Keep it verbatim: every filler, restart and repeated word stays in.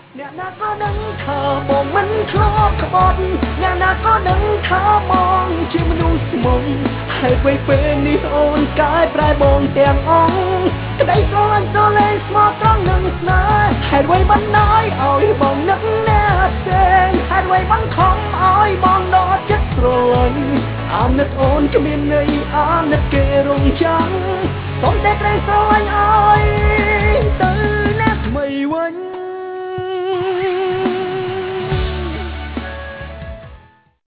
អ្នកណាក៏ដឹងថាបងមិនធ្លាប់ក្បត់អ្នកណាក៏ដឹងថាបងជាមនុស្សស្មុំហើយពេលពេលនេះអូនកាយប្រែបងទាំងអង្គក្តីស្រឡាញ់ស្រលែងស្មោះត្រង់នឹងស្នេហ៍ហេតុអ្វីបានណាយឲ្យបងនឹកអ្នកផ្សេងហេតុអ្វីបានខំឲ្យបងដកចិត្តស្រឡាញ់អាណិតអូនគ្មានន័យអាណិតគេរងចាំសូមតែក្តីស្រឡាញ់